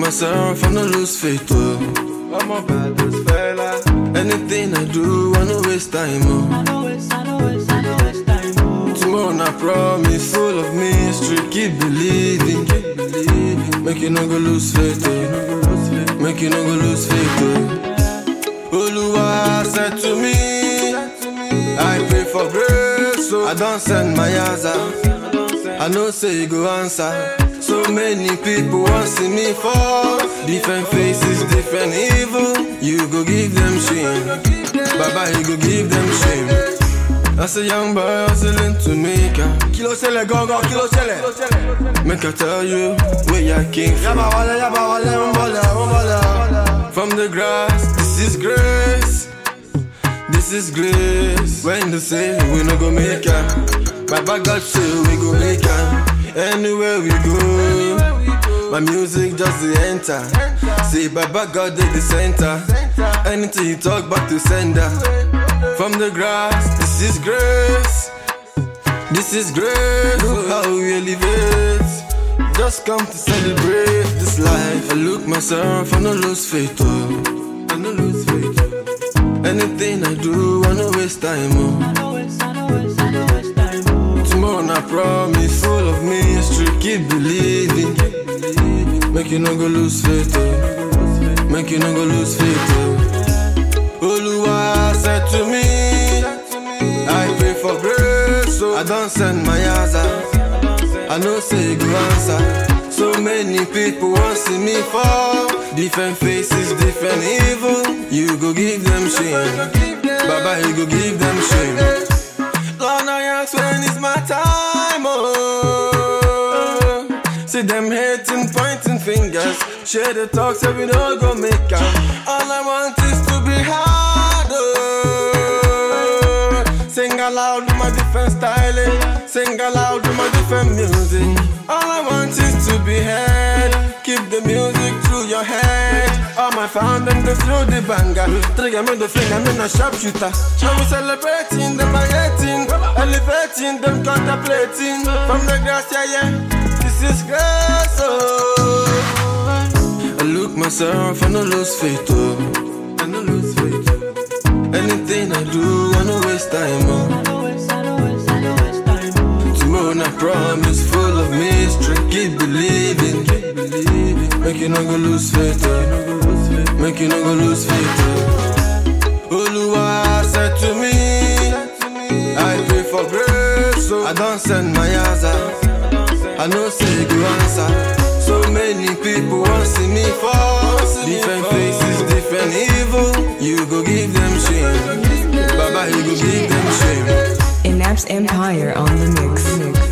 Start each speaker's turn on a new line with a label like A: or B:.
A: myself, I no lose faith, oh. I'm a baddest fella. Anything I do, I no waste time, oh. I no waste time, oh. Tomorrow, I promise, full of mystery. Keep believing. Make you no go lose faith, oh. Make you no go lose faith, oh. Oluwa said to me, I pray for grace, so I don't send my answer. I know say you go answer. So many people want see me fall. Different faces, different evil. You go give them shame. Baba, you go give them shame. As a young boy hustling to make a kilo sele go kilo sele. Make I tell you where I came from. From the grass, this is grace. This is grace. When they say we no go make it, Baba God say we go make it. Anywhere we go, my music just the enter. Say Baba God at the center. Anything you talk back to sender. From the grass, this is grace. This is grace. Look how we elevate. Just come to celebrate this life. I look myself, I no lose faith, oh. I no lose faith, oh. Anything I do, I no waste time, oh. Tomorrow, I promise, full of mystery. Keep believing. Make you no go lose faith, oh. Make you no go lose faith, oh. Oluwa said to me, I pray for grace, so I don't send my answer. I know say you go answer. So many people want see me fall. Different faces, different evil. You go give them shame. Baba, you go give them shame. Lord, I ask when is my time, oh. See them hating, pointing fingers. Share the talks that we don't go make up. All I want is to be hard, oh. Sing aloud with my different styling. Sing aloud with my different music. All I want is to be heard. Keep the music through your head. All my found them go through the banger. Trigger me the finger, I'm in a sharpshooter. Now we celebrating, them hating, elevating, them contemplating. From the grass, yeah, this is grace, oh. I look myself, I no lose faith, oh. I no lose faith, oh. Anything I do, I no waste time, oh. Tomorrow, I promise, full of mystery. Keep believing. Make you no go lose faith, oh. Make you no go lose faith, oh. Oluwa said to me, I pray for grace, so I don't send my answer. I know say you go answer. So many people want see me fall. Different faces, different evil. You go give them shame. Baba, you go give them shame.
B: Inaps Empire on the mix.